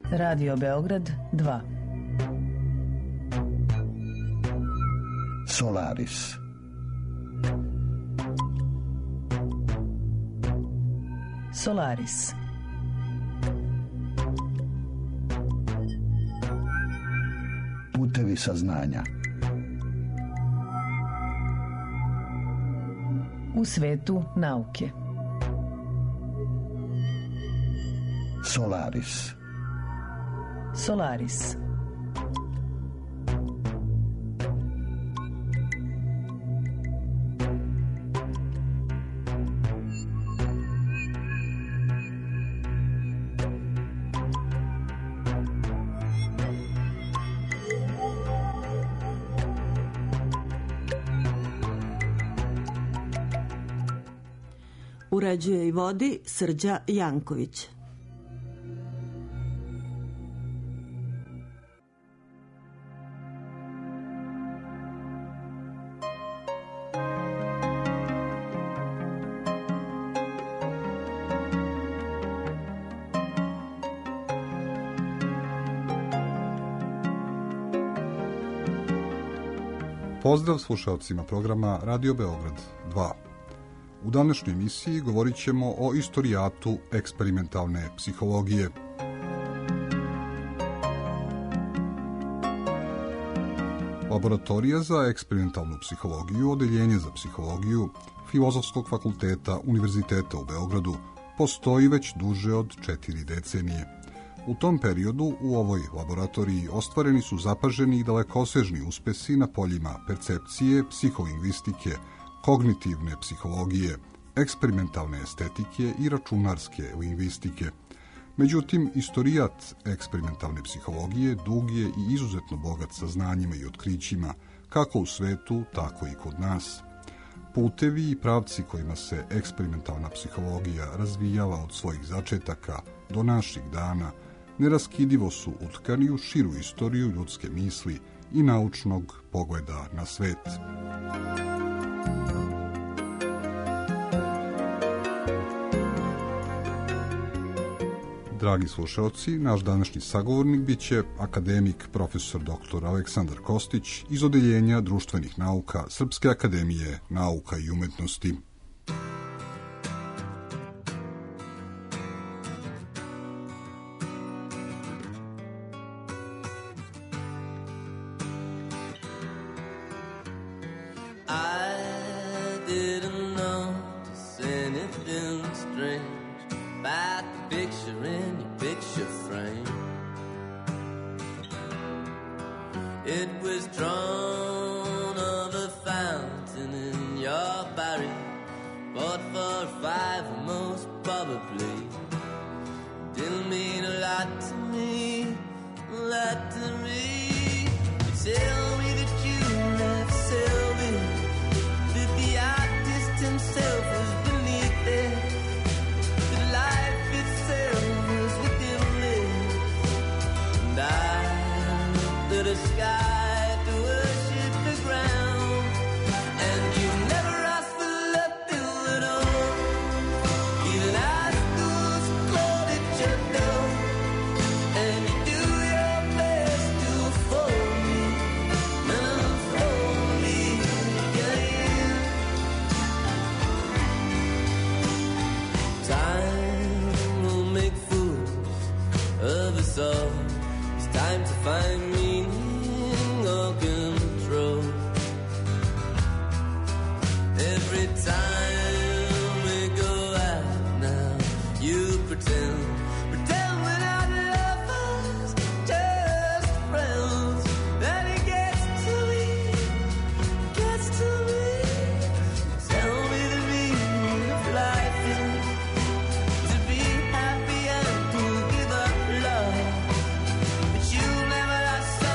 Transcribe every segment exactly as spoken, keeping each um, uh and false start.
Radio Beograd dva. Solaris. Solaris. Putevi saznanja. U svetu nauke. Solaris. Solaris. Uređuje i vodi Srđa Janković. Pozdrav slušalcima programa Radio Beograd dva. U današnjoj emisiji govorit ćemo o istorijatu eksperimentalne psihologije. Laboratorija za eksperimentalnu psihologiju, odeljenje za psihologiju Filozofskog fakulteta Univerziteta u Beogradu postoji već duže od četiri decenije. U tom periodu u ovoj laboratoriji ostvareni su zapaženi i dalekosežni uspesi na poljima percepcije, psiholingvistike, kognitivne psihologije, eksperimentalne estetike i računarske lingvistike. Međutim, istorijat eksperimentalne psihologije dug je i izuzetno bogat saznanjima i otkrićima, kako u svetu, tako i kod nas. Putevi i pravci kojima se eksperimentalna psihologija razvijala od svojih začetaka do naših dana neraskidivo su utkani u širu istoriju ljudske misli i naučnog pogleda na svet. Dragi slušalci, naš današnji sagovornik biće akademik profesor doktor Aleksandar Kostić iz Odeljenja društvenih nauka Srpske akademije nauka i umetnosti. But you'll never last.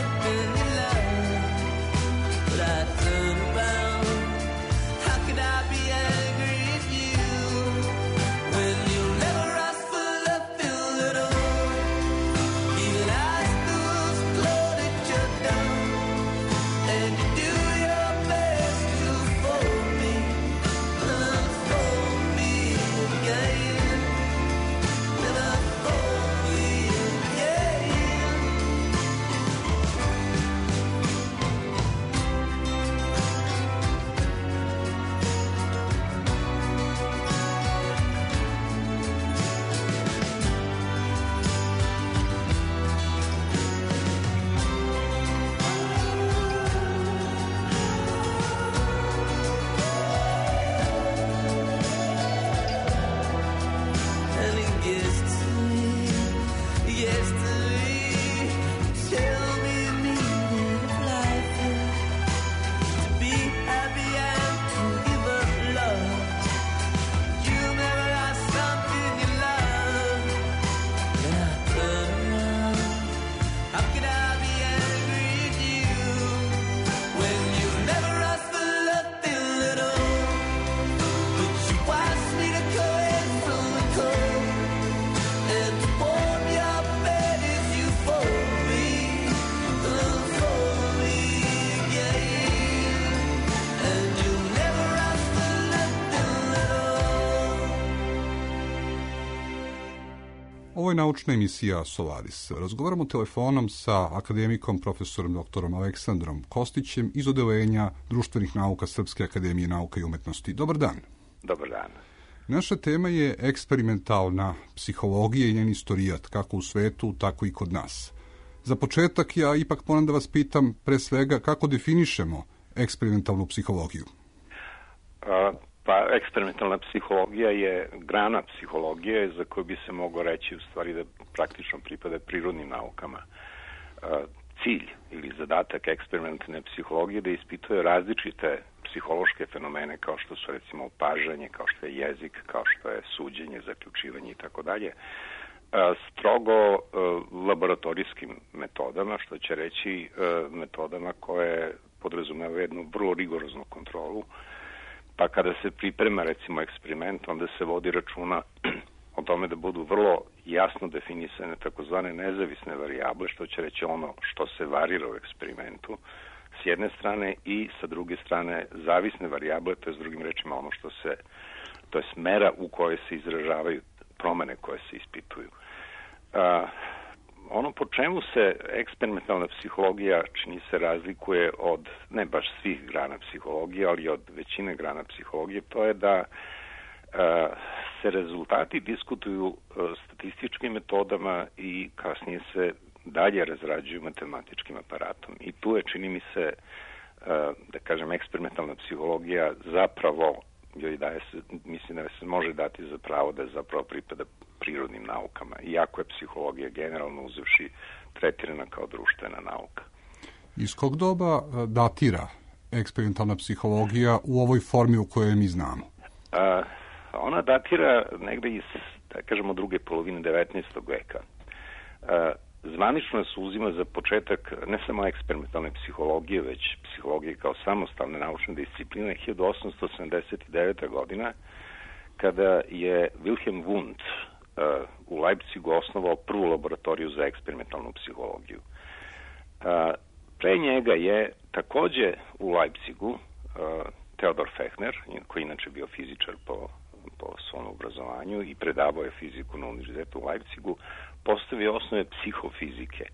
je naučna emisija Solaris. Razgovaramo telefonom sa akademikom profesorom doktorom Aleksandrom Kostićem iz Odeljenja društvenih nauka Srpske akademije nauka i umetnosti. Dobar dan. Dobar dan. Naša tema je eksperimentalna psihologija i njen istorijat, kako u svetu, tako i kod nas. Za početak ja ipak moram da vas pitam pre svega kako definišemo eksperimentalnu psihologiju. A, pa eksperimentalna psihologija je grana psihologije za koju bi se moglo reći u stvari da praktično pripada prirodnim naukama. A, cilj ili zadatak eksperimentalne psihologije je da ispituje različite psihološke fenomene kao što su recimo opažanje, kao što je jezik, kao što je suđenje, zaključivanje i tako dalje, strogo laboratorijskim metodama, što će reći metodama koje podrazumevaju jednu vrlo rigoroznu kontrolu. Pa kada se priprema recimo eksperiment, onda se vodi računa o tome da budu vrlo jasno definisane takozvane nezavisne varijable, što će reći ono što se varira u eksperimentu s jedne strane i sa druge strane zavisne varijable, to je s drugim rečima ono što se, to je smera u kojoj se izražavaju promene koje se ispituju. A, ono po čemu se eksperimentalna psihologija čini se razlikuje od, ne baš svih grana psihologije, ali od većine grana psihologije, to je da a, se rezultati diskutuju a, statističkim metodama i kasnije se dalje razrađuju matematičkim aparatom. I tu je, čini mi se, a, da kažem, eksperimentalna psihologija zapravo joj daje se, mislim da se može dati za pravo da zapravo pripada prirodnim naukama, iako je psihologija generalno uzevši tretirana kao društvena nauka. Iz kog doba datira eksperimentalna psihologija u ovoj formi u kojoj mi znamo? A, ona datira negde iz, da kažemo, druge polovine devetnaestog veka. A, Zvanično se uzima za početak ne samo eksperimentalne psihologije, već psihologije kao samostalne naučne discipline hiljadu osamsto sedamdeset devete. godina, kada je Wilhelm Wundt uh, u Leipzigu osnovao prvu laboratoriju za eksperimentalnu psihologiju. Uh, pre njega je takođe u Leipzigu uh, Theodor Fechner, koji inače bio fizičar po, po svom obrazovanju i predavao je fiziku na univerzitetu u Leipzigu, postavio osnove psihofizike,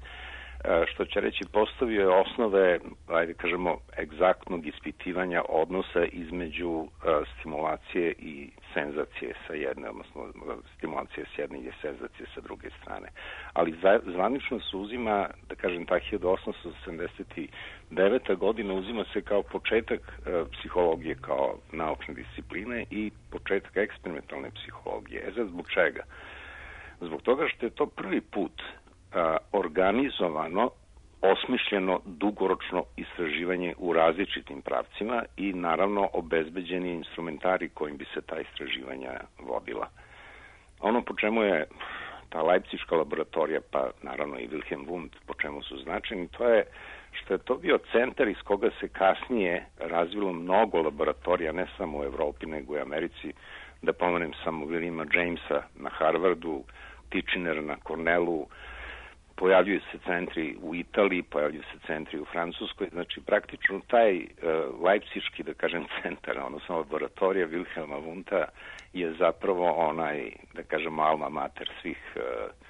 što će reći postavio je osnove, ajde kažemo, egzaktnog ispitivanja odnosa između stimulacije i senzacije sa jedne, odnosno stimulacije s jedne i senzacije sa druge strane. Ali zvanično se uzima, da kažem, ta hiljadu osamsto sedamdeset deveta. godina uzima se kao početak psihologije kao naučne discipline i početak eksperimentalne psihologije. E sad, zbog čega? Zbog toga što je to prvi put a, organizovano, osmišljeno dugoročno istraživanje u različitim pravcima i naravno obezbeđeni instrumentari kojim bi se ta istraživanja vodila. Ono po čemu je ta Leipziška laboratorija, pa naravno i Wilhelm Wundt, po čemu su značajni, to je što je to bio centar iz koga se kasnije razvilo mnogo laboratorija, ne samo u Evropi, nego i u Americi. Da pomenem samo Williama Jamesa na Harvardu, Tichinera na Cornellu, pojavljuju se centri u Italiji, pojavljuju se centri u Francuskoj, znači praktično taj uh, Leipziški, da kažem, centar, odnosno laboratorija Wilhelma Wundta je zapravo onaj, da kažem, alma mater svih uh,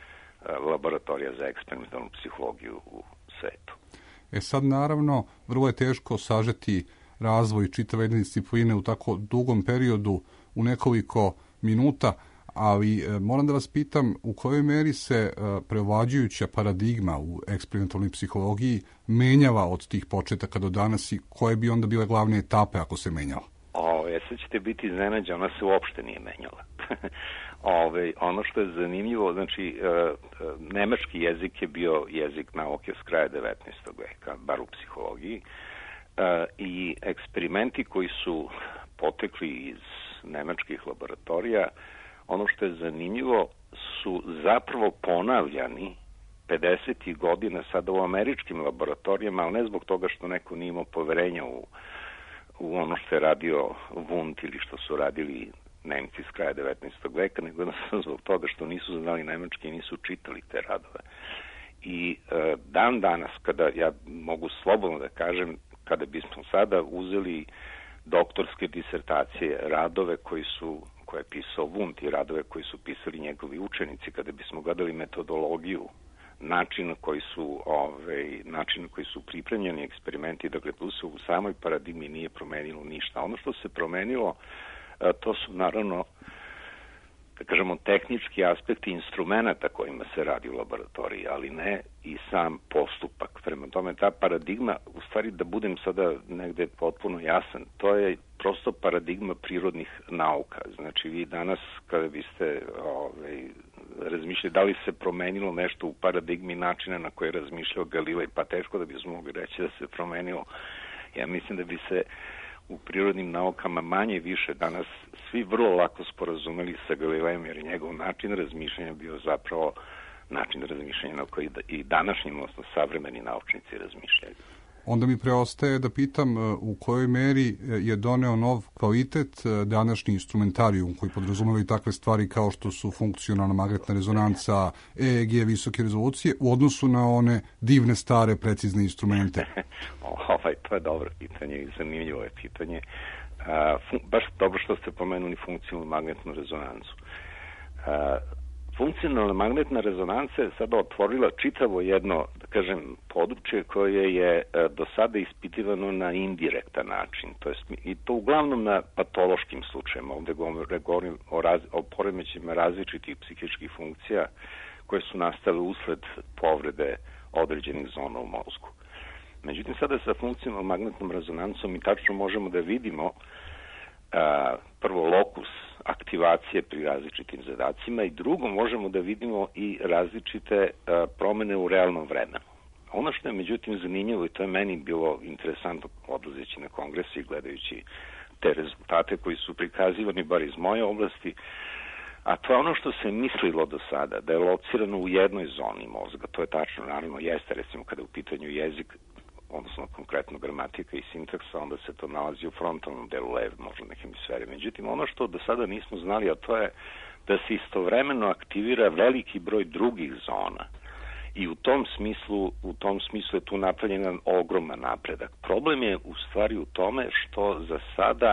uh, laboratorija za eksperimentalnu psihologiju u svetu. E sad, naravno, vrlo je teško sažeti razvoj čitave jedne discipline u tako dugom periodu u nekoliko minuta, ali e, moram da vas pitam u kojoj meri se e, preovlađujuća paradigma u eksperimentalnoj psihologiji menjava od tih početaka do danas i koje bi onda bile glavne etape ako se menjala? O, e, sad ćete biti iznenađeni, ona se uopšte nije menjala. Ove, ono što je zanimljivo, znači, e, nemački jezik je bio jezik nauke s kraja devetnaestog veka, bar u psihologiji, e, i eksperimenti koji su potekli iz nemačkih laboratorija, ono što je zanimljivo su zapravo ponavljani pedesetih godina sada u američkim laboratorijama, ali ne zbog toga što neko nije imao poverenja u, u ono što je radio Wundt ili što su radili Nemci s kraja devetnaestog veka, nego zbog toga što nisu znali nemački i nisu čitali te radove. I e, dan danas, kada ja mogu slobodno da kažem, kada bismo sada uzeli doktorske disertacije, radove koji su koje je pisao Wundt i radove koji su pisali njegovi učenici, kada bismo gledali metodologiju, način na koji su, ovaj, način na koji su pripremljeni eksperimenti, dakle tu se u samoj paradigmi nije promenilo ništa. Ono što se promenilo, to su naravno, da kažemo, tehnički aspekti instrumenta kojima se radi u laboratoriji, ali ne i sam postupak. Prema tome, ta paradigma, u stvari da budem sada negde potpuno jasan, to je prosto paradigma prirodnih nauka. Znači, vi danas, kada biste ovaj, razmišljali da li se promenilo nešto u paradigmi načina na koji je razmišljao Galilej, pa teško da bismo mogli reći da se promenilo. Ja mislim da bi se u prirodnim naukama manje i više danas svi vrlo lako sporazumeli sa Galilejem, jer je njegov način razmišljanja bio zapravo način razmišljanja na koji i današnji, odnosno savremeni naučnici razmišljaju. Onda mi preostaje da pitam u kojoj meri je doneo nov kvalitet današnji instrumentarijum koji podrazumeva i takve stvari kao što su funkcionalna magnetna rezonanca, E E G, visoke rezolucije, u odnosu na one divne, stare, precizne instrumente? Ovaj, to je dobro pitanje i zanimljivo je pitanje. A, fun, baš dobro što ste pomenuli funkcionalnu magnetnu rezonancu. A, Funkcionalna magnetna rezonanca je sada otvorila čitavo jedno, da kažem, područje koje je do sada ispitivano na indirektan način. To jest, i to uglavnom na patološkim slučajima. Ovde govorim o, raz, o poremećima različitih psihičkih funkcija koje su nastale usled povrede određenih zona u mozgu. Međutim, sada sa funkcionalnom magnetnom rezonancom mi tačno možemo da vidimo a, prvo lokus aktivacije pri različitim zadacima i drugo možemo da vidimo i različite a, promene u realnom vremenu. Ono što je međutim zanimljivo i to je meni bilo interesantno odlazeći na kongrese i gledajući te rezultate koji su prikazivani bar iz moje oblasti, a to je ono što se mislilo do sada, da je locirano u jednoj zoni mozga. To je tačno, naravno jeste, recimo kada je u pitanju jezik, odnosno konkretno gramatika i sintaksa, onda se to nalazi u frontalnom delu leve moždane hemisfere. Međutim, ono što do sada nismo znali, a to je da se istovremeno aktivira veliki broj drugih zona. I u tom smislu, u tom smislu je tu napravljen jedan ogroman napredak. Problem je u stvari u tome što za sada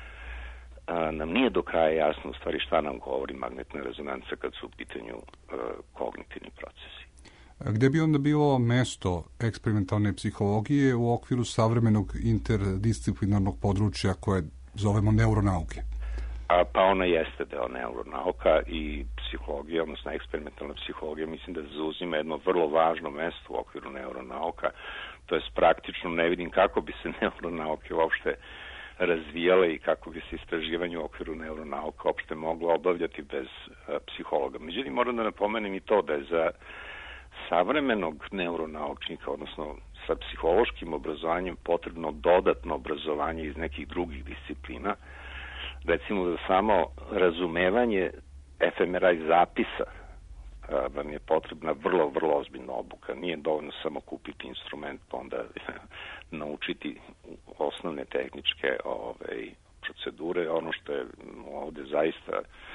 a, nam nije do kraja jasno u stvari šta nam govori magnetna rezonanca kad su u pitanju a, kognitivni procesi. Gde bi onda bilo mesto eksperimentalne psihologije u okviru savremenog interdisciplinarnog područja koje zovemo neuronauke? A, pa ona jeste deo neuronauka i psihologija, odnosno eksperimentalna psihologija, mislim da zauzima jedno vrlo važno mesto u okviru neuronauka. To jest praktično ne vidim kako bi se neuronauke uopšte razvijale i kako bi se istraživanje u okviru neuronauka uopšte moglo obavljati bez a, psihologa. Međutim, moram da napomenem i to da je za savremenog neuronaučnika, odnosno sa psihološkim obrazovanjem potrebno dodatno obrazovanje iz nekih drugih disciplina. Recimo za samo razumevanje ef em er a zapisa a, vam je potrebna vrlo, vrlo ozbiljna obuka. Nije dovoljno samo kupiti instrument pa onda naučiti osnovne tehničke ove, procedure. Ono što je ovde zaista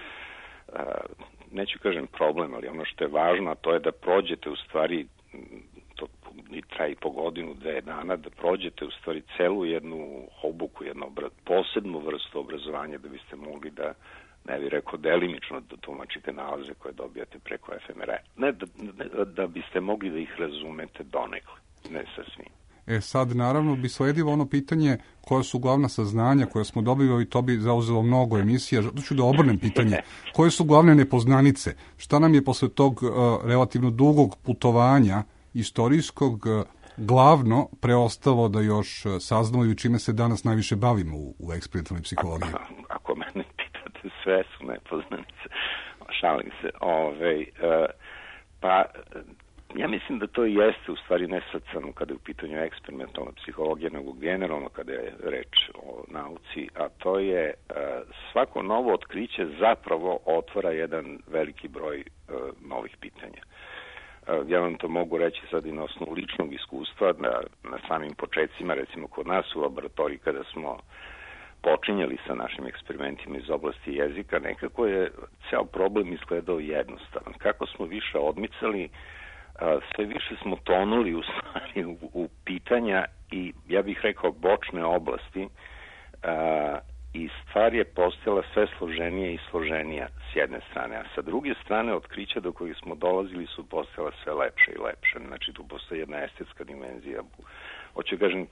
a, neću kažem problem, ali ono što je važno, a to je da prođete u stvari, to i traji po godinu, dve dana, da prođete u stvari celu jednu obuku, jednu posebnu vrstu obrazovanja da biste mogli da, ne bih rekao delimično, da tumačite nalaze koje dobijate preko ef em er a. Ne, da, ne, da biste mogli da ih razumete donekle, ne sa svim. E sad, naravno, bi sledilo ono pitanje koja su glavna saznanja koje smo dobili i to bi zauzelo mnogo emisija. Zato ću da obrnem pitanje. Koje su glavne nepoznanice? Šta nam je posle tog uh, relativno dugog putovanja istorijskog uh, glavno preostalo da još saznamo i čime se danas najviše bavimo u, u eksperimentalnoj psihologiji? Ako, ako mene pitate, sve su nepoznanice. Šalim se. Ove, uh, pa... Ja mislim da to jeste u stvari ne sad samo kada je u pitanju eksperimentalna psihologija, nego generalno kada je reč o nauci, a to je uh, svako novo otkriće zapravo otvara jedan veliki broj uh, novih pitanja. Uh, ja vam to mogu reći sad i na osnovu ličnog iskustva, da na samim početcima, recimo kod nas u laboratoriji kada smo počinjali sa našim eksperimentima iz oblasti jezika, nekako je ceo problem izgledao jednostavan. Kako smo više odmicali, sve više smo tonuli u stvari u, u pitanja i ja bih rekao bočne oblasti a, i stvar je postajala sve složenija i složenija s jedne strane, a sa druge strane otkrića do kojih smo dolazili su postajala sve lepše i lepše. Znači tu postoji jedna estetska dimenzija. Hoću kažem,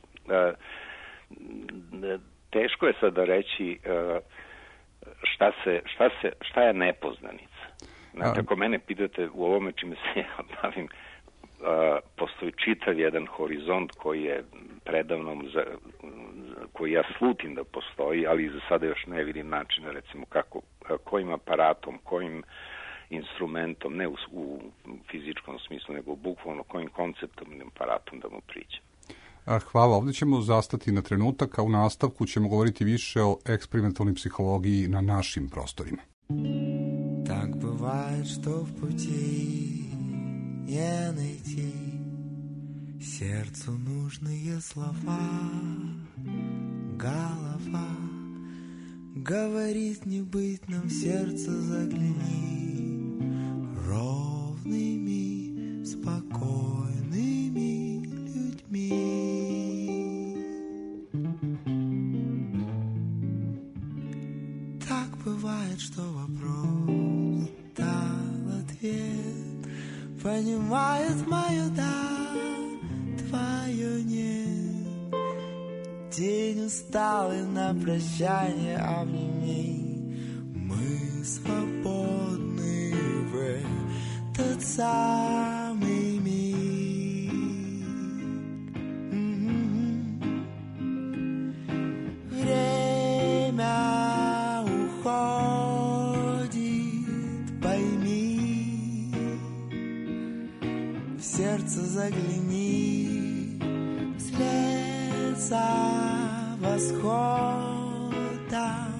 teško je sada reći šta, se, šta, se, šta je nepoznanica. Znači, ako mene pitate u ovome čime se ja bavim, postoji čitav jedan horizont koji je predavnom, za, koji ja slutim da postoji, ali za sada još ne vidim načina, recimo, kako, kojim aparatom, kojim instrumentom, ne u, u fizičkom smislu, nego bukvalno kojim konceptom i aparatom da mu priđem. Hvala. Ovdje ćemo zastati na trenutak, a u nastavku ćemo govoriti više o eksperimentalnoj psihologiji na našim prostorima. Так бывает, что в пути не найти сердцу нужные слова. Голова говорит не быть нам в сердце, загляни ровными, спокойными людьми. Так бывает, что вопрос дал ответ, понимает мое да, твое нет. День усталый, на прощание обними. Мы свободны в этот самый миг. Время уходит, пойми. В сердце загляни, вслед за восходом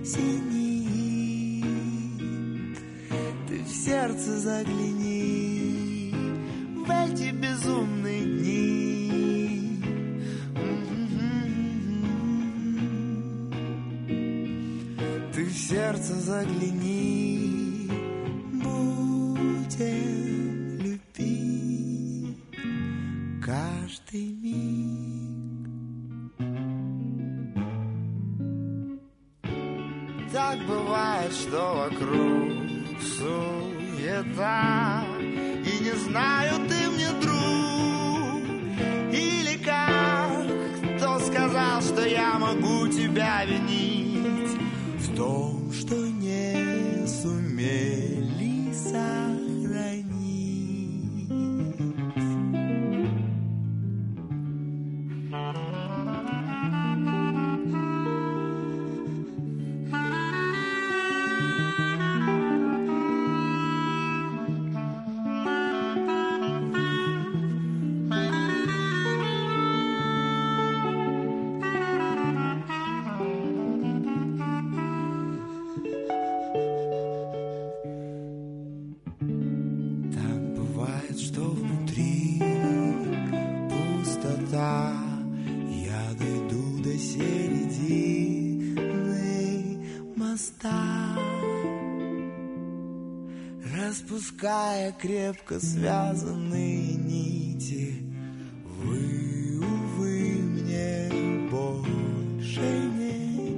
зенит. Ты в сердце загляни в эти безумные дни. Ты в сердце загляни, будем любить каждый миг. Так бывает, что вокруг суета, и не знаю, ты мне друг или как. Кто сказал, что я могу тебя винить в том, что не сумели сохранить? Распуская крепко связанные нити, вы, увы, мне больше не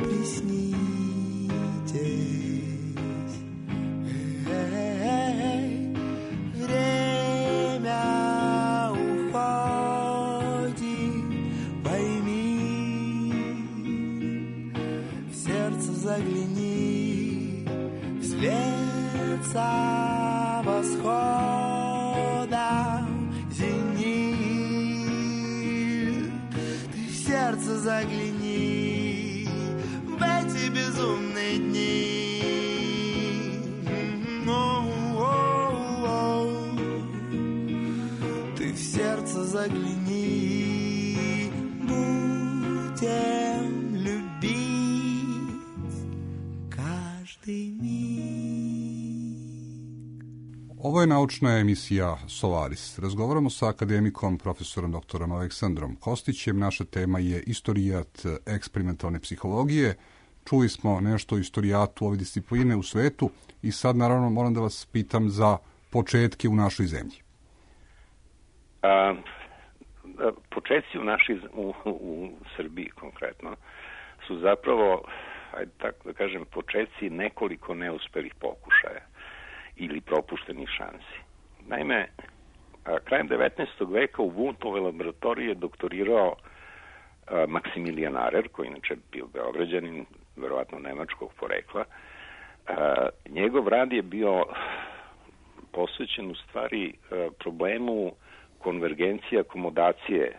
приснитесь. Эй, время уходит, пойми, в сердце загляни, вслед за восходом зенит. Ты в сердце загляни в эти безумные дни. Ты в сердце загляни, будем любить каждый миг. Ovo je naučna emisija Solaris. Razgovaramo sa akademikom, profesorom doktorom Aleksandrom Kostićem. Naša tema je istorijat eksperimentalne psihologije. Čuli smo nešto o istorijatu ove discipline u svetu i sad naravno moram da vas pitam za početke u našoj zemlji. A, početci u našoj, u, u Srbiji konkretno, su zapravo, ajde tako da kažem, početci nekoliko neuspelih pokušaja ili propuštenih šansi. Naime, krajem devetnaestog veka u Wundtove laboratoriji je doktorirao Maksimilijan Arer, koji inače bio Beograđanin, verovatno nemačkog porekla. Njegov rad je bio posvećen u stvari problemu konvergencije, akomodacije,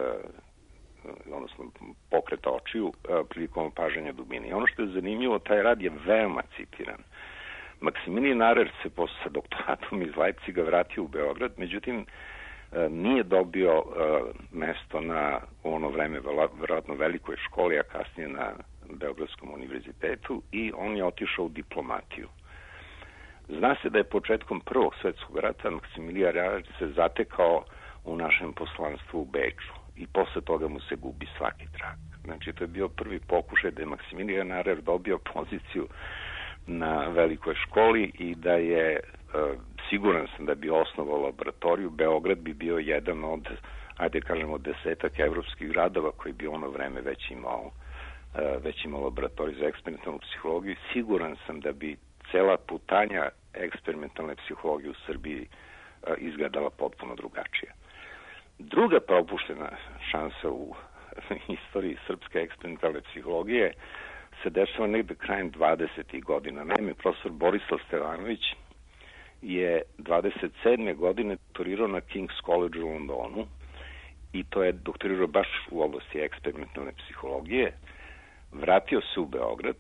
odnosno pokreta očiju prilikom opažanja dubine. I ono što je zanimljivo, taj rad je veoma citiran. Maksimilijan Arer se posle doktoratom iz Leipciga vratio u Beograd, međutim nije dobio mesto na u ono vreme verovatno velikoj školi, a kasnije na Beogradskom univerzitetu, i on je otišao u diplomatiju. Zna se da je početkom Prvog svetskog rata Maksimilijan Arer se zatekao u našem poslanstvu u Beču i posle toga mu se gubi svaki trag. Znači, to je bio prvi pokušaj da je Maksimilijan Arer dobio poziciju na velikoj školi i da je, siguran sam da bi osnovao laboratoriju, Beograd bi bio jedan od, ajde kažemo, desetak evropskih gradova koji bi ono vreme već imao, već imao laboratoriju za eksperimentalnu psihologiju. Siguran sam da bi cela putanja eksperimentalne psihologije u Srbiji izgledala potpuno drugačije. Druga propuštena šansa u istoriji srpske eksperimentalne psihologije se dešava negde krajem dvadesetih godina. Naime, profesor Borislav Stevanović je dvadeset sedme godine doktorirao na King's College u Londonu i to je doktorirao baš u oblasti eksperimentalne psihologije. Vratio se u Beograd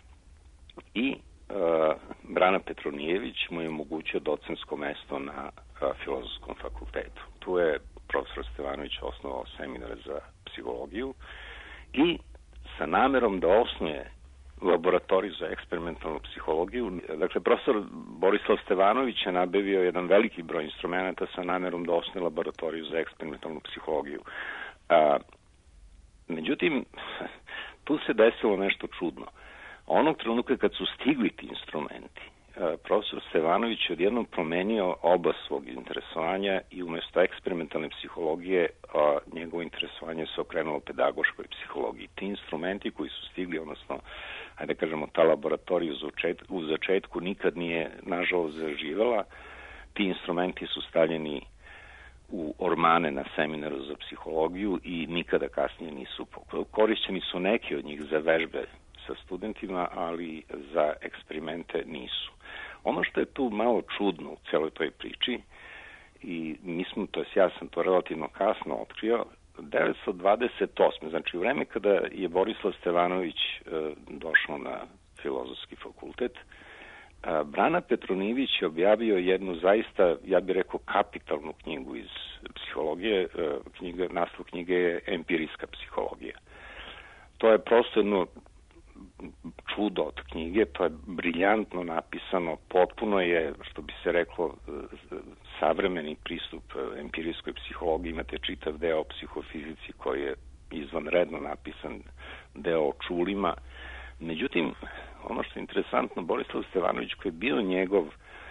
i uh, Brana Petronijević mu je omogućio docentsko mesto na uh, Filozofskom fakultetu. Tu je profesor Stevanović osnovao seminar za psihologiju i sa namerom da osnuje laboratoriju za eksperimentalnu psihologiju. Dakle, profesor Borislav Stevanović je nabavio jedan veliki broj instrumenta sa namerom da osnuje laboratoriju za eksperimentalnu psihologiju. A, međutim, tu se desilo nešto čudno. Onog trenutka kad su stigli ti instrumenti, profesor Stevanović je odjednom promenio oblast svog interesovanja i umesto eksperimentalne psihologije a, njegovo interesovanje se okrenulo pedagoškoj psihologiji. Ti instrumenti koji su stigli, odnosno, ajde kažemo, ta laboratorija u začetku nikad nije, nažalost, zaživela. Ti instrumenti su stavljeni u ormane na seminaru za psihologiju i nikada kasnije nisu korišćeni. Su neki od njih za vežbe sa studentima, ali za eksperimente nisu. Ono što je tu malo čudno u celoj toj priči, i mi smo, to jest ja sam to relativno kasno otkrio, devetsto dvadeset osme znači u vreme kada je Borislav Stevanović e, došao na Filozofski fakultet, a, Brana Petronijević je objavio jednu zaista, ja bih rekao, kapitalnu knjigu iz psihologije. E, knjiga, naslov knjige je Empirijska psihologija. To je prosto jedno čudo od knjige, to je briljantno napisano, potpuno je, što bi se reklo, savremeni pristup empirijskoj psihologiji. Imate čitav deo o psihofizici koji je izvanredno napisan, deo o čulima. Međutim, ono što je interesantno, Borislav Stevanović, koji je bio njegov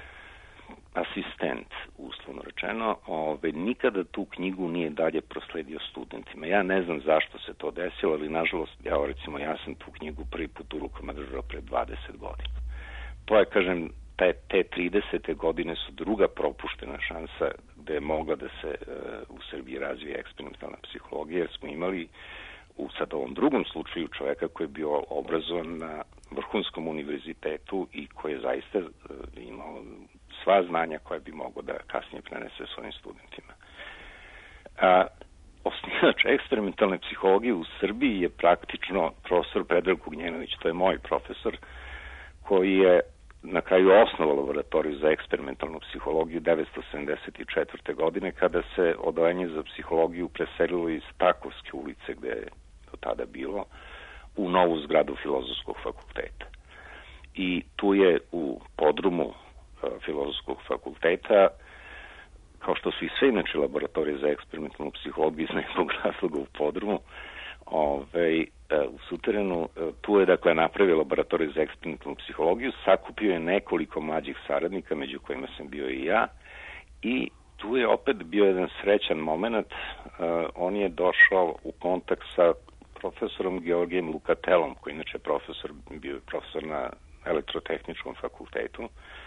asistent, uslovno rečeno, ove, nikada tu knjigu nije dalje prosledio studentima. Ja ne znam zašto se to desilo, ali nažalost, ja, recimo, ja sam tu knjigu prvi put u rukama držao pre dvadeset godina. To je, kažem, te, te tridesete godine su druga propuštena šansa gde je mogla da se e, u Srbiji razvije eksperimentalna psihologija, jer smo imali u sad ovom drugom slučaju čoveka koji je bio obrazovan na vrhunskom univerzitetu i koji je zaista e, imao sva znanja koje bi mogao da kasnije prenese svojim studentima. A, osnivač eksperimentalne psihologije u Srbiji je praktično profesor Predrag Ugnjenović, to je moj profesor, koji je na kraju osnovao laboratoriju za eksperimentalnu psihologiju devetsto sedamdeset četvrte godine, kada se odeljenje za psihologiju preselilo iz Takovske ulice, gde je do tada bilo, u novu zgradu Filozofskog fakulteta. I tu je u podrumu Filozofskog fakulteta, kao što su i sve inače laboratorije za eksperimentalnu psihologiju iz nekog razloga u podrumu, ove, u suterenu, tu je dakle napravio laboratoriju za eksperimentalnu psihologiju, sakupio je nekoliko mlađih saradnika, među kojima sam bio i ja, i tu je opet bio jedan srećan moment. Uh, on je došao u kontakt sa profesorom Georgijem Lukatelom, koji inače profesor, bio je profesor na Elektrotehničkom fakultetu,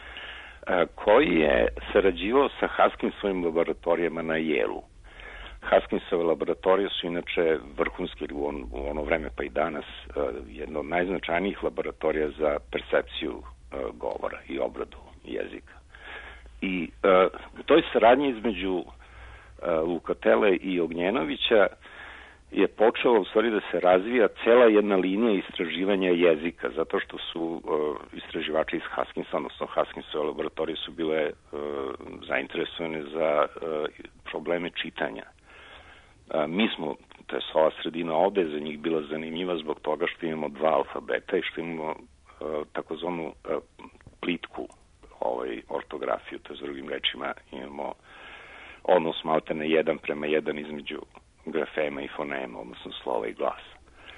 koji je sarađivao sa Haskinsovim laboratorijama na Yale-u. Haskinsove laboratorije su inače vrhunski u, on, u ono vreme pa i danas jedno od najznačajnijih laboratorija za percepciju govora i obradu jezika. I u toj saradnji između Lukatele i Ognjenovića je počelo u stvari da se razvija cela jedna linija istraživanja jezika, zato što su uh, istraživači iz Haskinsa, odnosno Haskinsove laboratorije su bile uh, zainteresovane za uh, probleme čitanja. Uh, mi smo, to je ova sredina ovde, za njih bila zanimljiva zbog toga što imamo dva alfabeta i što imamo uh, takozvanu uh, plitku ovaj, ortografiju, to je s drugim rečima imamo odnos maltene jedan prema jedan između grafema i fonema, odnosno slova i glasa.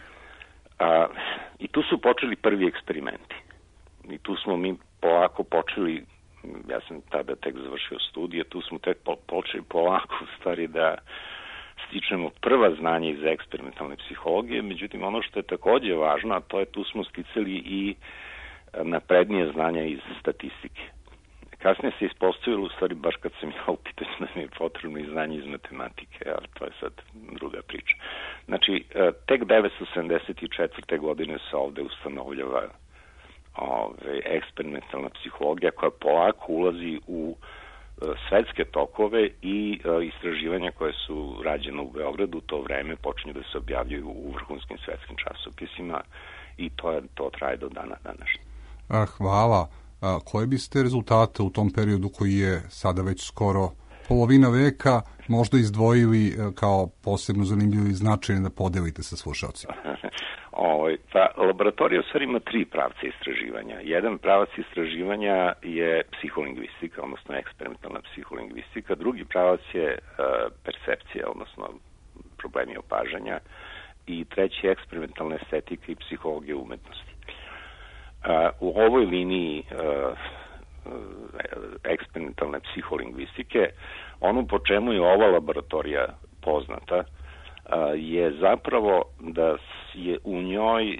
A, I tu su počeli prvi eksperimenti. I tu smo mi polako počeli, ja sam tada tek završio studije, tu smo tek po, počeli polako u stvari da stičemo prva znanja iz eksperimentalne psihologije, međutim ono što je takođe važno, a to je tu smo sticali i naprednije znanja iz statistike. Kasnije se ispostavilo, u stvari, baš kad sam ja upitan da mi je potrebno i znanje iz matematike, ali to je sad druga priča. Znači, tek devetsto sedamdeset četvrte godine se ovde ustanovljava ove, eksperimentalna psihologija koja polako ulazi u svetske tokove i istraživanja koje su rađene u Beogradu, to vreme počinju da se objavljuju u vrhunskim svetskim časopisima i to, je, to traje do dana današnje. Hvala. A koje biste rezultate u tom periodu koji je sada već skoro polovina veka možda izdvojili kao posebno zanimljivi i značajni da podelite sa slušalcima? Ovaj, pa, laboratorija u stvari ima tri pravca istraživanja. Jedan pravac istraživanja je psiholingvistika, odnosno eksperimentalna psiholingvistika. Drugi pravac je uh, percepcija, odnosno problemi opažanja. I treći je eksperimentalna estetika i psihologija umetnosti. Uh, u ovoj liniji uh, eksperimentalne psiholingvistike, ono po čemu je ova laboratorija poznata, uh, je zapravo da je u njoj,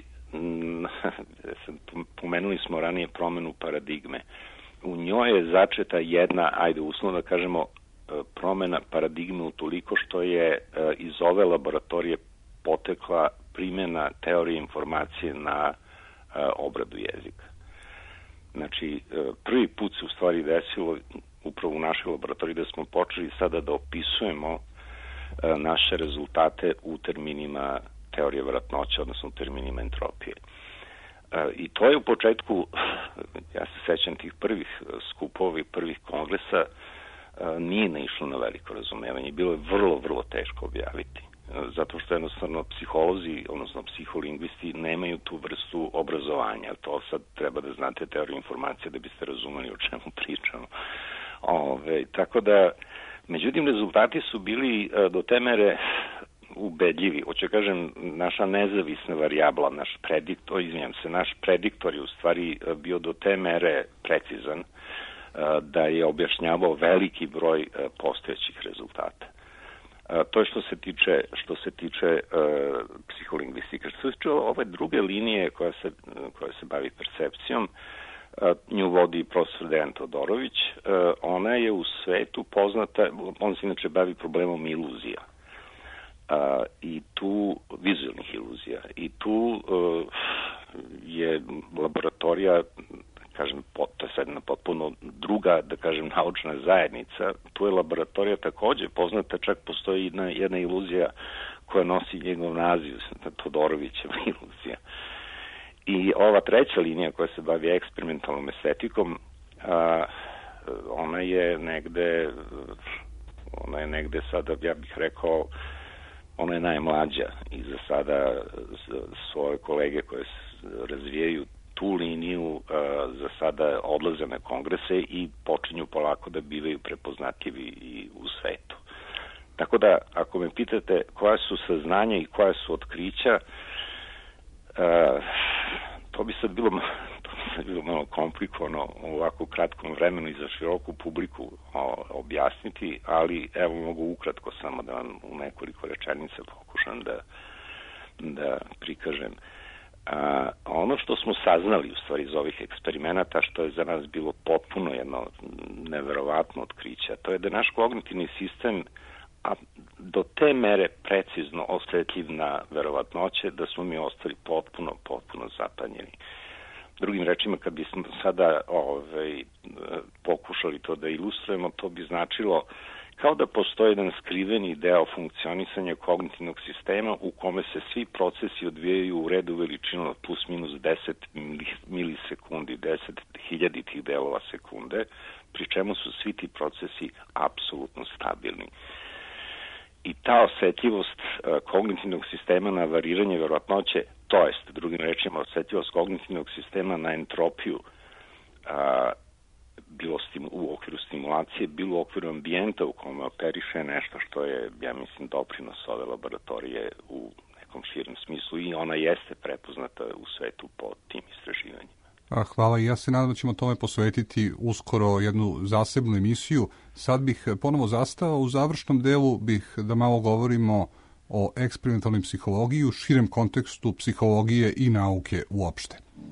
pomenuli smo ranije promenu paradigme, u njoj je začeta jedna, ajde uslovno da kažemo, promena paradigme utoliko što je uh, iz ove laboratorije potekla primjena teorije informacije na obradu jezika. Znači, prvi put se u stvari desilo upravo u našoj laboratoriji da smo počeli sada da opisujemo naše rezultate u terminima teorije vratnoće, odnosno u terminima entropije. I to je u početku, ja se sećam tih prvih skupova i prvih kongresa, nije naišlo na veliko razumevanje. Bilo je vrlo, vrlo teško objaviti. Zato što jednostavno psiholozi, odnosno psiholingvisti, nemaju tu vrstu obrazovanja. To sad treba da znate teoriju informacije da biste razumeli o čemu pričamo. Ove, tako da, međutim, rezultati su bili do te mere ubedljivi. Hoće kažem, naša nezavisna varijabla, naš prediktor, izvinjam se, naš prediktor je u stvari bio do te mere precizan da je objašnjavao veliki broj postojećih rezultata. To je što se tiče što se tiče uh, psiholingvistike. Što se tiče ove druge linije koja se, koja se bavi percepcijom, uh, nju vodi profesor Dejan Todorović. Uh, ona je u svetu poznata, on se inače bavi problemom iluzija. Uh, i tu, vizualnih iluzija. I tu uh, je laboratorija, kažem, to je sad jedna potpuno druga, da kažem, naučna zajednica. Tu je laboratorija takođe poznata, čak postoji jedna, jedna iluzija koja nosi njegov naziv, Todorovićeva iluzija. I ova treća linija koja se bavi eksperimentalnom estetikom, a, ona je negde, ona je negde sada, ja bih rekao, ona je najmlađa i za sada svoje kolege koje razvijaju tu liniju uh, za sada odlaze na kongrese i počinju polako da bivaju prepoznatljivi i u svetu. Tako da, ako me pitate koja su saznanja i koja su otkrića, uh, to bi sad bilo, to bi sad bilo malo komplikovano u ovako kratkom vremenu i za široku publiku o, objasniti, ali evo mogu ukratko samo da vam u nekoliko rečenica pokušam da da prikažem. A, ono što smo saznali u stvari iz ovih eksperimenata, što je za nas bilo potpuno jedno neverovatno otkriće, to je da naš kognitivni sistem a do te mere precizno osetljiv na verovatnoće da smo mi ostali potpuno, potpuno zapanjeni. Drugim rečima, kad bismo sada ovaj, pokušali to da ilustrujemo, to bi značilo kao da postoji jedan skriveni deo funkcionisanja kognitivnog sistema u kome se svi procesi odvijaju u redu veličinu plus minus deset milisekundi, deset hiljaditih delova sekunde, pri čemu su svi ti procesi apsolutno stabilni. I ta osetljivost uh, kognitivnog sistema na variranje verovatnoće, to jest, drugim rečima, osetljivost kognitivnog sistema na entropiju, uh, bilo stim, u okviru stimulacije, bilo u okviru ambijenta u kome operiše nešto što je, ja mislim, doprinos ove laboratorije u nekom širem smislu i ona jeste prepoznata u svetu po tim istraživanjima. Hvala i ja se nadam da ćemo tome posvetiti uskoro jednu zasebnu emisiju. Sad bih ponovo zastao, u završnom delu bih da malo govorimo o eksperimentalnoj psihologiji u širem kontekstu psihologije i nauke uopšte.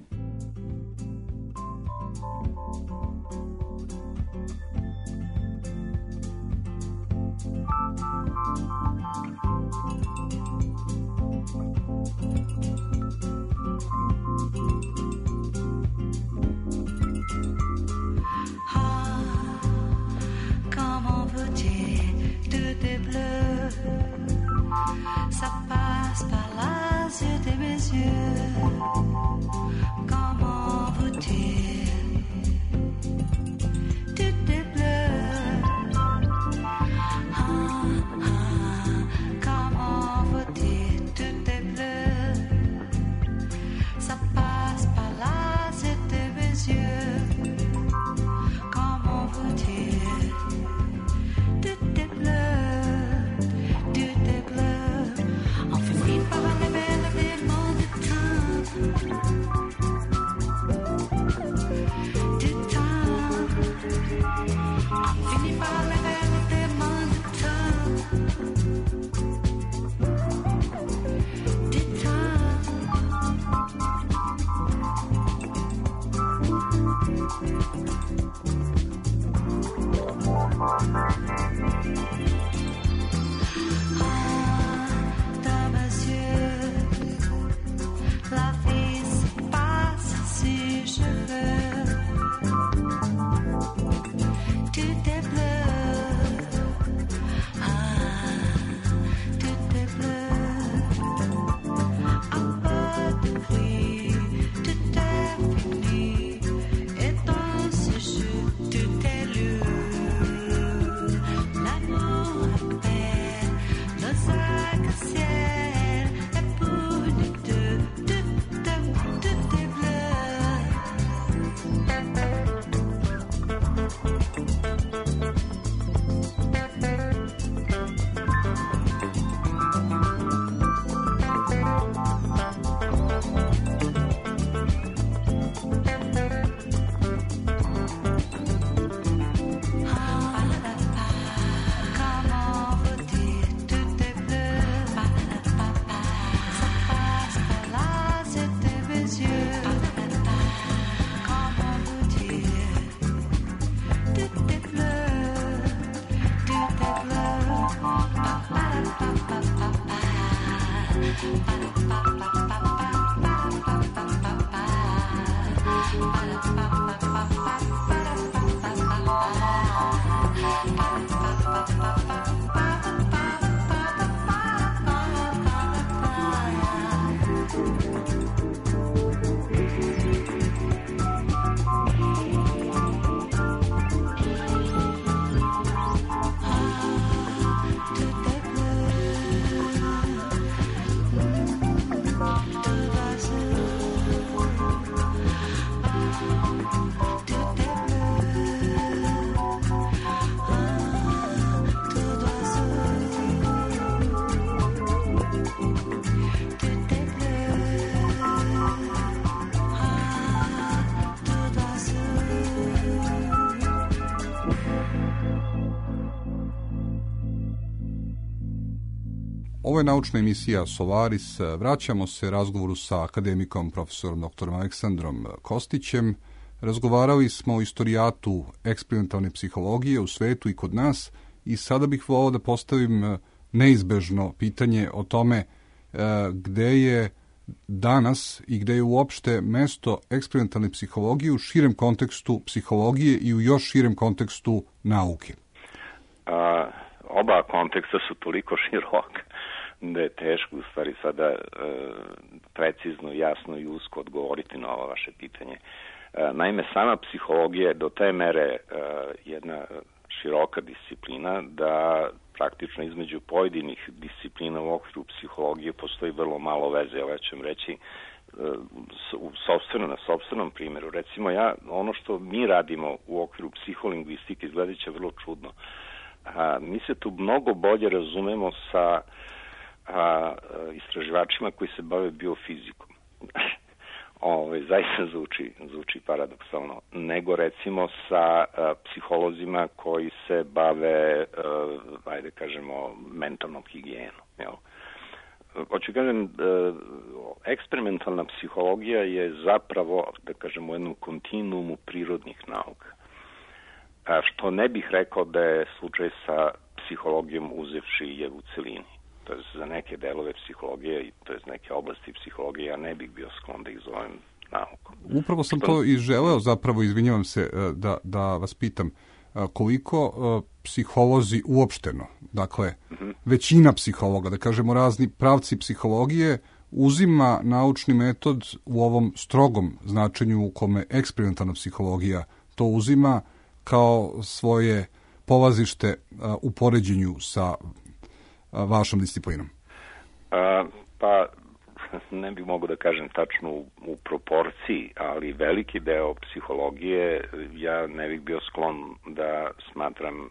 Ça passe par las yeux de mes yeux. Comment vous-tu? Tout est bleu. Ah, ah, comment vous-tu? Tout est bleu. Ça passe par las yeux de mes yeux. Comment vous-tu? Tout est bleu. Ovo je naučna emisija Solaris. Vraćamo se razgovoru sa akademikom profesorom doktorom Aleksandrom Kostićem. Razgovarali smo o istorijatu eksperimentalne psihologije u svetu i kod nas i sada bih volao da postavim neizbežno pitanje o tome gde je danas i gde je uopšte mesto eksperimentalne psihologije u širem kontekstu psihologije i u još širem kontekstu nauke. A, oba konteksta su toliko široka da je teško u stvari sada e, precizno, jasno i usko odgovoriti na ovo vaše pitanje. E, naime, sama psihologija je do te mere e, jedna široka disciplina da praktično između pojedinih disciplina u okviru psihologije postoji vrlo malo veze. Ja ću vam reći u sopstveno, na sopstvenom primjeru. Recimo, ja, ono što mi radimo u okviru psiholingvistike izgledat će vrlo čudno. A, mi se tu mnogo bolje razumemo sa a, istraživačima koji se bave biofizikom. Ove, zaista zvuči, zvuči paradoksalno, nego recimo sa a, psiholozima koji se bave, a, ajde kažemo, mentalnom higijenom. Jel? Hoću kažem, a, eksperimentalna psihologija je zapravo, da kažemo, u jednom kontinuumu prirodnih nauka. A, što ne bih rekao da je slučaj sa psihologijom uzevši je u celini. To je za neke delove psihologije i to je za neke oblasti psihologije, ja ne bih bio sklon da ih zovem naukom. Upravo sam to i želeo, zapravo, izvinjavam se, da, da vas pitam, koliko psiholozi uopšteno, dakle, uh-huh. većina psihologa, da kažemo razni pravci psihologije, uzima naučni metod u ovom strogom značenju u kome eksperimentalna psihologija to uzima kao svoje polazište u poređenju sa vašom disciplinom? A, pa, ne bih mogao da kažem tačno u, u proporciji, ali veliki deo psihologije ja ne bih bio sklon da smatram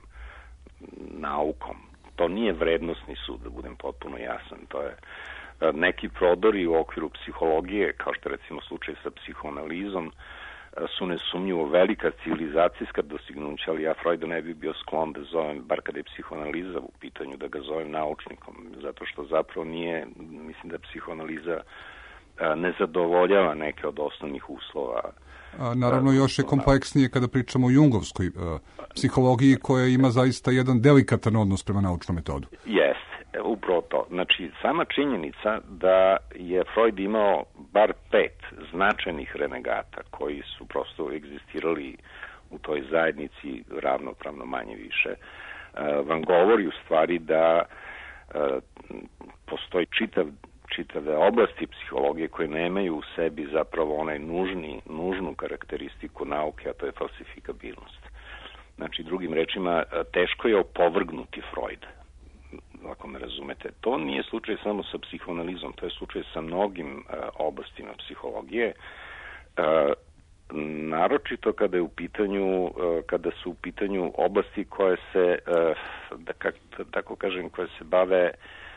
naukom. To nije vrednosni sud, da budem potpuno jasan. To je neki prodori u okviru psihologije, kao što je recimo slučaj sa psihoanalizom, su nesumnjivo velika civilizacijska dostignuća, ali ja Freuda ne bih bio sklon da zovem, bar kada je psihoanaliza u pitanju, da ga zovem naučnikom, zato što zapravo nije, mislim da psihoanaliza ne zadovoljava neke od osnovnih uslova. A, naravno, još je kompleksnije kada pričamo o jungovskoj uh, psihologiji koja ima zaista jedan delikatan odnos prema naučnom metodu. Jeste, upravo to. Znači, sama činjenica da je Freud imao bar pet značajnih renegata koji su prosto egzistirali u toj zajednici ravnopravno manje više, uh, vam govori u stvari da uh, postoji čitav čitave oblasti psihologije koje nemaju u sebi zapravo onaj nužni, nužnu karakteristiku nauke, a to je falsifikabilnost. Znači, drugim rečima, teško je opovrgnuti Freuda, ako me razumete. To nije slučaj samo sa psihoanalizom, to je slučaj sa mnogim uh, oblastima psihologije, uh, naročito kada je u pitanju, uh, kada su u pitanju oblasti koje se, uh, da, kak, da tako kažem, koje se bave,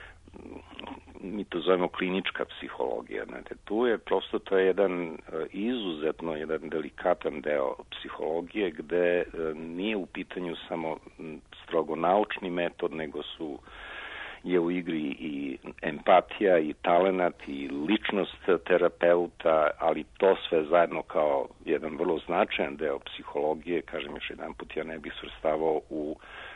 mi to zovemo klinička psihologija. Znate, tu je prosto to je jedan izuzetno, jedan delikatan deo psihologije gde nije u pitanju samo strogo naučni metod, nego su je u igri i empatija i talenat i ličnost terapeuta, ali to sve zajedno kao jedan vrlo značajan deo psihologije, kažem još jedan put, ja ne bih svrstavao u,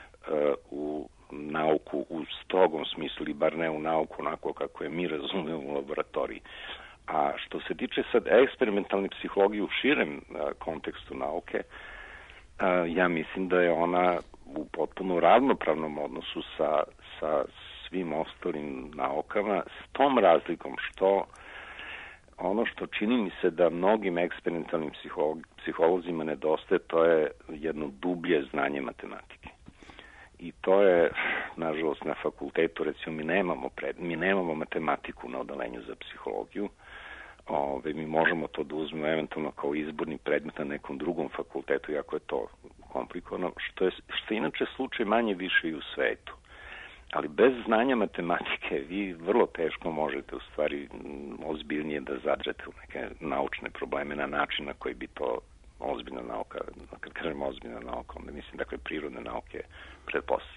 u nauku u strogom smislu, ili bar ne u nauku onako kako je mi razumemo u laboratoriji. A što se tiče sad eksperimentalne psihologije u širem a, kontekstu nauke, a, ja mislim da je ona u potpuno ravnopravnom odnosu sa, sa svim ostalim naukama, s tom razlikom što ono što čini mi se da mnogim eksperimentalnim psiholog, psiholozima nedostaje, to je jedno dublje znanje matematike. I to je, nažalost, na fakultetu, recimo, mi nemamo, pred, mi nemamo matematiku na odeljenju za psihologiju. Ove, mi možemo to da uzmemo eventualno kao izborni predmet na nekom drugom fakultetu, iako je to komplikovano, što je, što je inače slučaj manje više i u svetu. Ali bez znanja matematike vi vrlo teško možete u stvari ozbiljnije da zadrete u neke naučne probleme na način na koji bi to ozbiljna nauka, kad kažemo ozbiljna nauka, onda mislim, dakle, prirodne nauke pretpostavljale.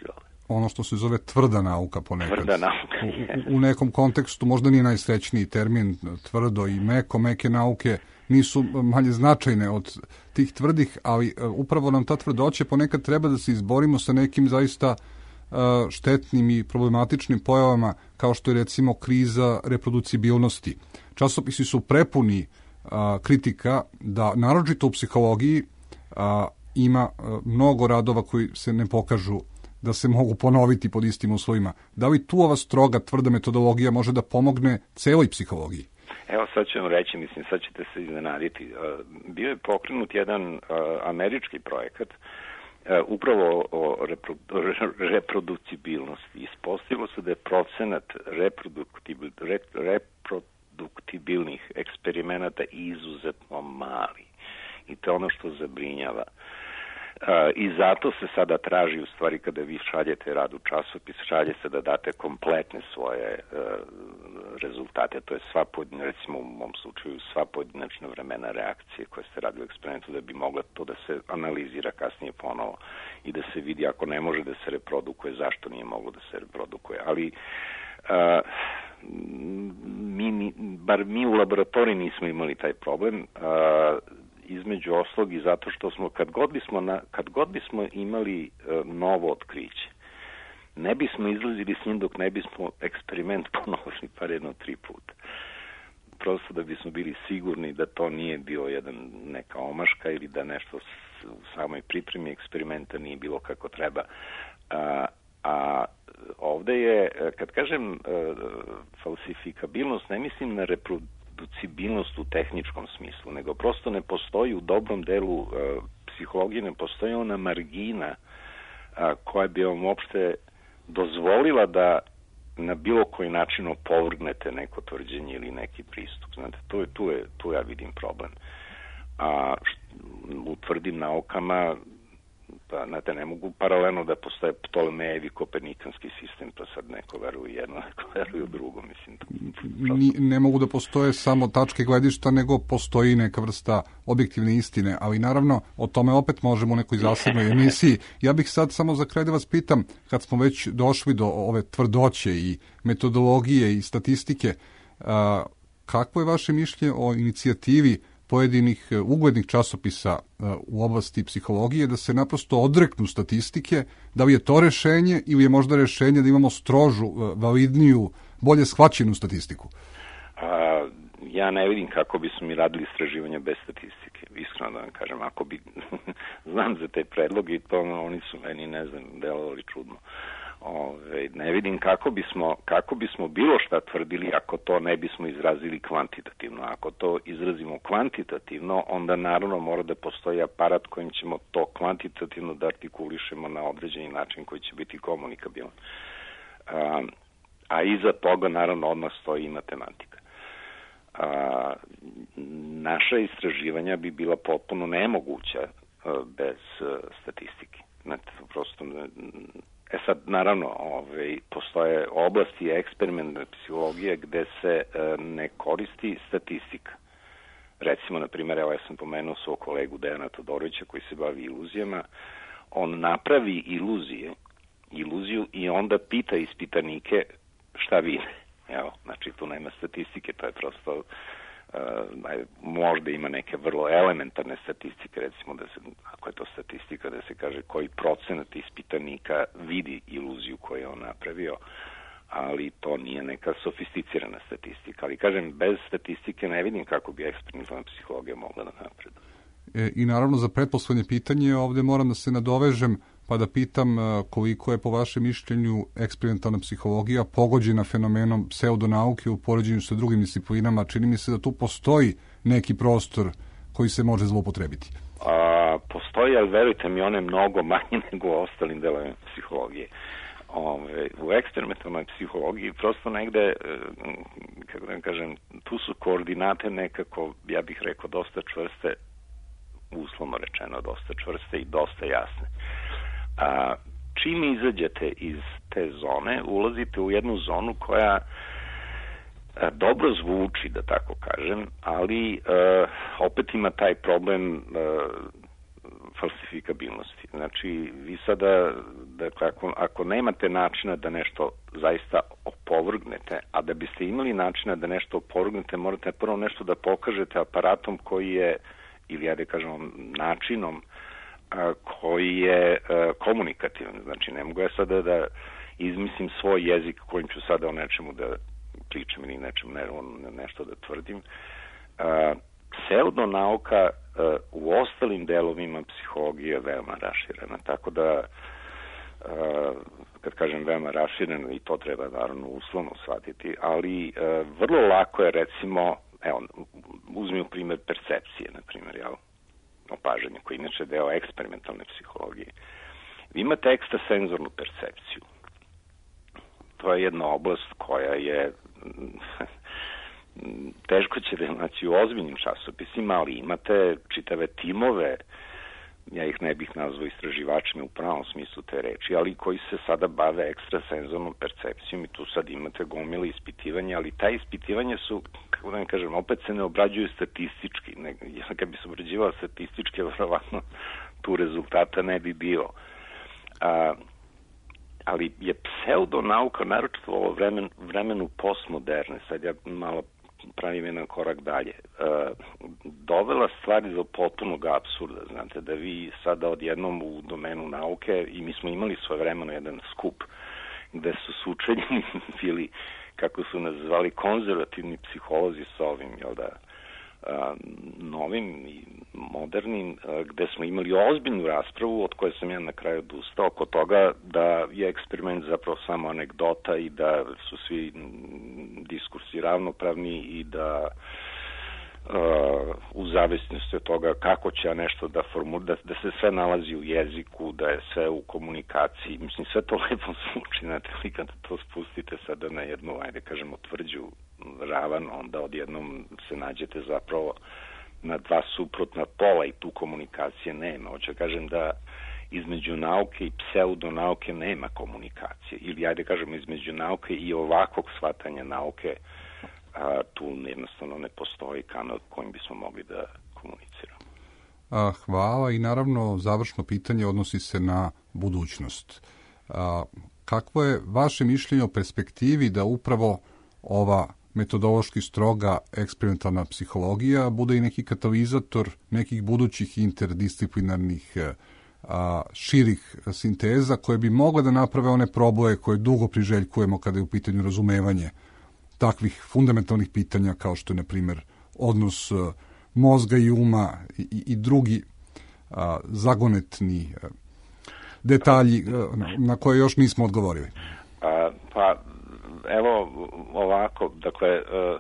ono što se zove tvrda nauka ponekad. Tvrda nauka. U, u nekom kontekstu možda nije najsrećniji termin tvrdo i meko, meke nauke nisu manje značajne od tih tvrdih, ali upravo nam ta tvrdoća ponekad treba da se izborimo sa nekim zaista štetnim i problematičnim pojavama kao što je recimo kriza reproducibilnosti. Časopisi su prepuni a, kritika da naročito u psihologiji a, ima a, mnogo radova koji se ne pokažu da se mogu ponoviti pod istim uslovima. Da li tu ova stroga, tvrda metodologija može da pomogne celoj psihologiji? Evo sad ću vam reći, mislim, sad ćete se iznenaditi. Bio je pokrenut jedan američki projekat upravo o reproducibilnosti. Ispostavilo se da je procenat reproduktibil, reproduktibilnih eksperimenata izuzetno mali. I to je ono što zabrinjava. I zato se sada traži, u stvari, kada vi šaljete rad u časopis, šalje se da date kompletne svoje rezultate. To je sva pojedinačna, recimo u mom slučaju, sva pojedinačna vremena reakcije koje ste radili u eksperimentu, da bi mogla to da se analizira kasnije ponovo i da se vidi ako ne može da se reprodukuje, zašto nije moglo da se reprodukuje. Ali a, mi, bar mi u laboratoriji nismo imali taj problem, a, između oslog i zato što smo, kad god bismo, na, kad god bismo imali uh, novo otkriće, ne bismo izlazili s njim dok ne bismo eksperiment ponovili par jedno tri puta. Prosto da bismo bili sigurni da to nije bio jedan neka omaška ili da nešto s, u samoj pripremi eksperimenta nije bilo kako treba. A, a ovde je, kad kažem uh, falsifikabilnost, ne mislim na reproduciju reproducibilnost u tehničkom smislu, nego prosto ne postoji u dobrom delu uh, psihologije, ne postoji ona margina uh, koja bi vam uopšte dozvolila da na bilo koji način opovrgnete neko tvrđenje ili neki pristup. Znate, tu, je, tu, je, tu ja vidim problem. A u tvrdim naukama, pa, znate, ne mogu paralelno da postoje Ptolemejevi kopernikanski sistem, pa sad neko veruje jedno, neko veruje u drugo, mislim. Ni, ne mogu da postoje samo tačke gledišta, nego postoji neka vrsta objektivne istine, ali naravno o tome opet možemo u nekoj zasebnoj emisiji. Ja bih sad samo za kraj da vas pitam, kad smo već došli do ove tvrdoće i metodologije i statistike, a, kakvo je vaše mišljenje o inicijativi pojedinih uglednih časopisa u oblasti psihologije da se naprosto odreknu statistike? Da li je to rešenje ili je možda rešenje da imamo strožu, validniju, bolje shvaćenu statistiku? A, ja ne vidim kako bismo mi radili istraživanja bez statistike. Iskreno da vam kažem, ako bi znam za te predloge i to oni su meni, ne znam, delovali čudno. Ove, ne vidim kako bismo, kako bismo bilo šta tvrdili ako to ne bismo izrazili kvantitativno. Ako to izrazimo kvantitativno, onda naravno mora da postoji aparat kojim ćemo to kvantitativno da artikulišemo na određeni način koji će biti komunikabilan. A, a iza toga naravno odmah stoji i matematika. A, naša istraživanja bi bila potpuno nemoguća a, bez a, statistike. Znate, prosto... E sad, naravno, ovaj, postoje oblasti eksperimentne psihologije gde se e, ne koristi statistika. Recimo, na primjer, evo ja sam pomenuo svog kolegu Dejana Todorovića koji se bavi iluzijama. On napravi iluzije, iluziju i onda pita ispitanike šta vide. Evo, znači tu nema statistike, to je prosto... Uh, možda ima neke vrlo elementarne statistike, recimo da se, ako je to statistika, da se kaže koji procenat ispitanika vidi iluziju koju je on napravio, ali to nije neka sofisticirana statistika. Ali kažem, bez statistike ne vidim kako bi eksperimentalna psihologija mogla da napreduje. E, I naravno za pretposlednje pitanje ovde moram da se nadovežem pa da pitam koliko je po vašem mišljenju eksperimentalna psihologija pogođena fenomenom pseudonauke u poređenju sa drugim disciplinama. Čini mi se da tu postoji neki prostor koji se može zloupotrebiti. A, postoji, ali verujte mi, one mnogo manje nego u ostalim delovima psihologije. Ove, u eksperimentalnoj psihologiji prosto negde, kako da kažem, tu su koordinate nekako, ja bih rekao, dosta čvrste, uslovno rečeno, dosta čvrste i dosta jasne. A, čim izađete iz te zone, ulazite u jednu zonu koja a, dobro zvuči, da tako kažem, ali a, opet ima taj problem a, falsifikabilnosti. Znači, vi sada, dakle, ako, ako nemate načina da nešto zaista opovrgnete, a da biste imali načina da nešto opovrgnete, morate prvo nešto da pokažete aparatom koji je, ili ja da kažem, načinom a, koji je a, komunikativan. Znači, ne mogu ja sada da izmislim svoj jezik kojim ću sada o nečemu da pričam ili nečemu ne, nešto da tvrdim. A, pseudonauka uh, u ostalim delovima psihologije je veoma raširena, tako da uh, kad kažem veoma rašireno i to treba naravno uslovno shvatiti, ali uh, vrlo lako je recimo, evo, uzmimo primjer percepcije, na primjer, jel, opažanje, koji inače je deo eksperimentalne psihologije. Vi imate ekstrasenzornu percepciju. To je jedna oblast koja je teško ćete naći u ozbiljnim časopisima, ali imate čitave timove, ja ih ne bih nazvao istraživačima u pravom smislu te reči, ali koji se sada bave ekstrasenzornom percepcijom i tu sad imate gomile ispitivanja, ali ta ispitivanja su, kako da ne kažem, opet se ne obrađuju statistički. Ne, kad bi se obrađivala statistički, verovatno tu rezultata ne bi bio. A, ali je pseudonauka, naročito u ovo vremen, vremenu postmoderne, sad ja malo pravim jedan korak dalje, uh, dovela stvari do potpunog apsurda, znate, da vi sada odjednom u domenu nauke, i mi smo imali svoje vremeno jedan skup, gde su sučeljeni bili, kako su nazvali, konzervativni psiholozi sa ovim, jel da, uh, novim i modernim, uh, gde smo imali ozbiljnu raspravu, od koje sam ja na kraju odustao, oko toga da je eksperiment zapravo samo anegdota i da su svi diskursi ravnopravni i da uh, u zavisnosti od toga kako će ja nešto da formuliram, da, da se sve nalazi u jeziku, da je sve u komunikaciji. Mislim, sve to lepo zvuči, znate, ali kada to spustite sada na jednu, ajde kažemo, tvrđu ravan, onda odjednom se nađete zapravo na dva suprotna pola i tu komunikacije nema. Hoću da kažem da između nauke i pseudonauke nema komunikacije. Ili, ajde kažemo, između nauke i ovakvog shvatanja nauke, a, tu jednostavno ne postoji kanal kojim bismo mogli da komuniciramo. A, hvala i naravno završno pitanje odnosi se na budućnost. A, kakvo je vaše mišljenje o perspektivi da upravo ova metodološki stroga eksperimentalna psihologija bude i neki katalizator nekih budućih interdisciplinarnih a, širih sinteza koje bi mogle da naprave one proboje koje dugo priželjkujemo kada je u pitanju razumevanje takvih fundamentalnih pitanja kao što je, na primjer, odnos a, mozga i uma i, i drugi a, zagonetni a, detalji a, na koje još nismo odgovorili. A, pa, evo ovako, dakle, uh,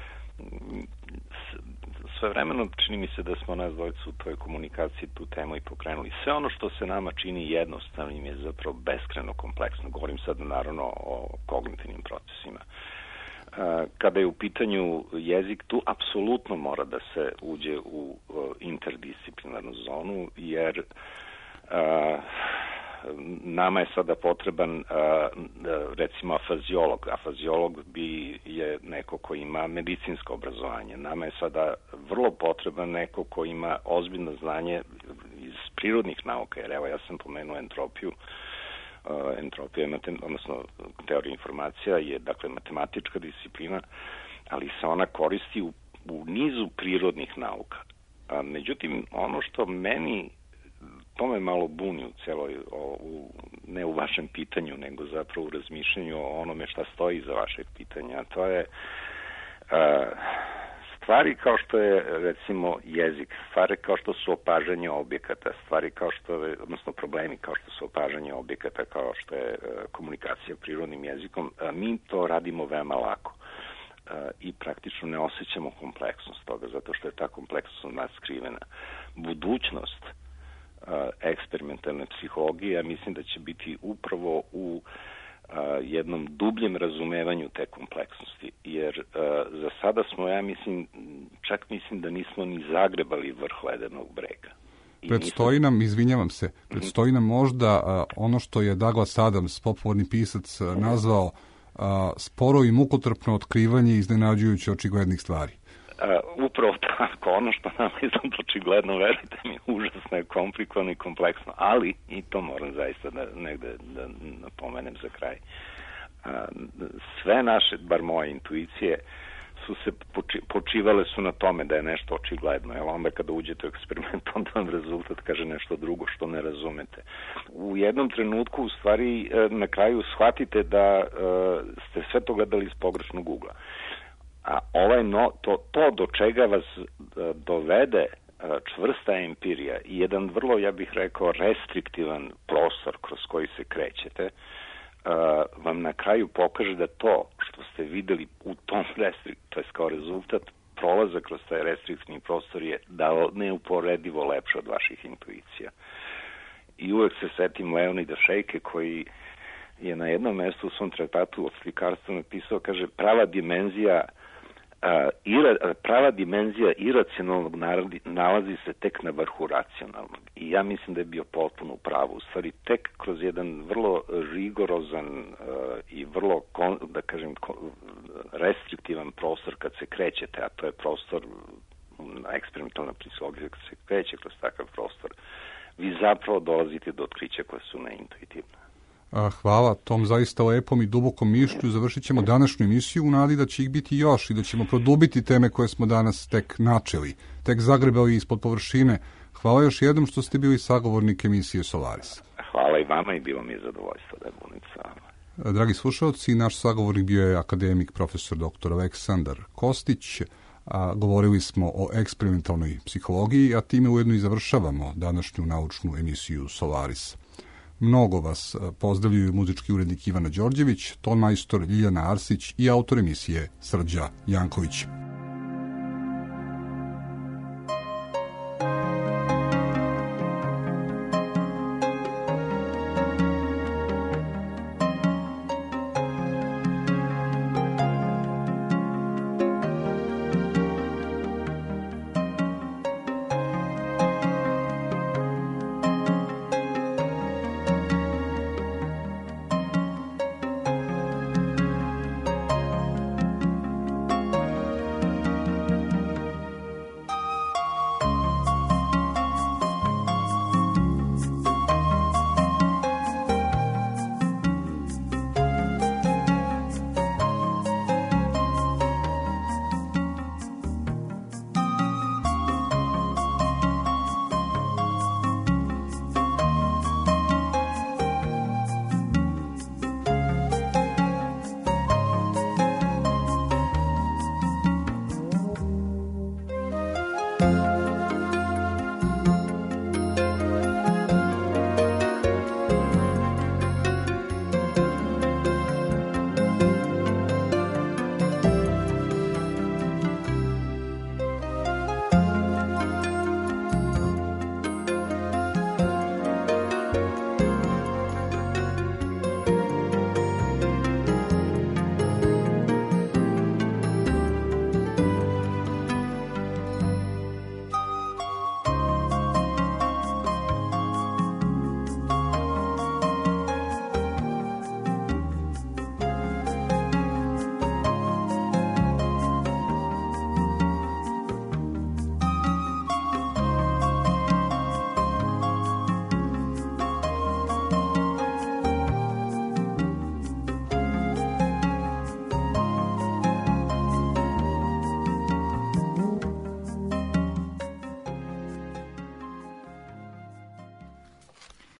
sve vremeno čini mi se da smo nas dvojicu u toj komunikaciji tu temu i pokrenuli. Sve ono što se nama čini jednostavnim je zapravo beskreno kompleksno. Govorim sad naravno o kognitivnim procesima. Uh, kada je u pitanju jezik, tu apsolutno mora da se uđe u uh, interdisciplinarnu zonu, jer uh, nama je sada potreban recimo afaziolog. Afaziolog bi je neko ko ima medicinsko obrazovanje. Nama je sada vrlo potreban neko ko ima ozbiljno znanje iz prirodnih nauka, jer evo ja sam pomenuo entropiju. Entropija je, odnosno teorija informacija je, dakle, matematička disciplina, ali se ona koristi u, u nizu prirodnih nauka. A, međutim, ono što meni to me malo buni u celoj, o, u, ne u vašem pitanju, nego zapravo u razmišljanju o onome šta stoji za vaše pitanja. To je a, stvari kao što je, recimo, jezik, stvari kao što su opažanje objekata, stvari kao što je, odnosno problemi kao što su opažanje objekata, kao što je a, komunikacija prirodnim jezikom, a, mi to radimo veoma lako. A, i praktično ne osjećamo kompleksnost toga, zato što je ta kompleksnost od nas skrivena. Budućnost eksperimentalne psihologije, ja mislim da će biti upravo u a, jednom dubljem razumevanju te kompleksnosti, jer a, za sada smo, ja mislim, čak mislim da nismo ni zagrebali vrh ledenog brega. I predstoji nam, izvinjavam se, predstoji nam možda a, ono što je Douglas Adams, popularni pisac, a, nazvao a, sporo i mukotrpno otkrivanje iznenađujuće očiglednih stvari. Uh, upravo tako, ono što nam izgleda očigledno, verujte mi, užasno je komplikovano i kompleksno, ali, i to moram zaista da negde da napomenem za kraj, uh, sve naše, bar moje intuicije, su se poči, počivale su na tome da je nešto očigledno, jer onda kada uđete u eksperiment, onda vam rezultat kaže nešto drugo što ne razumete. U jednom trenutku, u stvari, na kraju shvatite da uh, ste sve to gledali iz pogrešnog ugla. A ovaj no, to, to do čega vas uh, dovede uh, čvrsta empirija i jedan vrlo, ja bih rekao, restriktivan prostor kroz koji se krećete, uh, vam na kraju pokaže da to što ste videli u tom restrikt, to je kao rezultat prolaza kroz taj restriktivni prostor je da neuporedivo lepše od vaših intuicija. I uvek se setim Leonida Šejke koji je na jednom mestu u svom tratatu o slikarstvu napisao, kaže, prava dimenzija Uh, ira, prava dimenzija iracionalnog nalazi se tek na vrhu racionalnog. I ja mislim da je bio potpuno u pravu. U stvari, tek kroz jedan vrlo rigorozan uh, i vrlo, kon, da kažem, kon, restriktivan prostor kad se krećete, a to je prostor na eksperimentalna psihologija, kad se kreće kroz takav prostor, vi zapravo dolazite do otkrića koje su neintuitivne. Hvala tom zaista lepom i dubokom mišlju. Završit ćemo današnju emisiju u nadi da će ih biti još i da ćemo produbiti teme koje smo danas tek načeli, tek zagrebali ispod površine. Hvala još jednom što ste bili sagovornik emisije Solaris. Hvala i vama i bilo mi je zadovoljstvo da budem s vama. Dragi slušalci, naš sagovornik bio je akademik profesor doktor Aleksandar Kostić. A govorili smo o eksperimentalnoj psihologiji, a time ujedno i završavamo današnju naučnu emisiju Solaris. Mnogo vas pozdravljaju muzički urednik Ivana Đorđević, ton majstor Ljiljana Arsić i autor emisije Srđa Janković.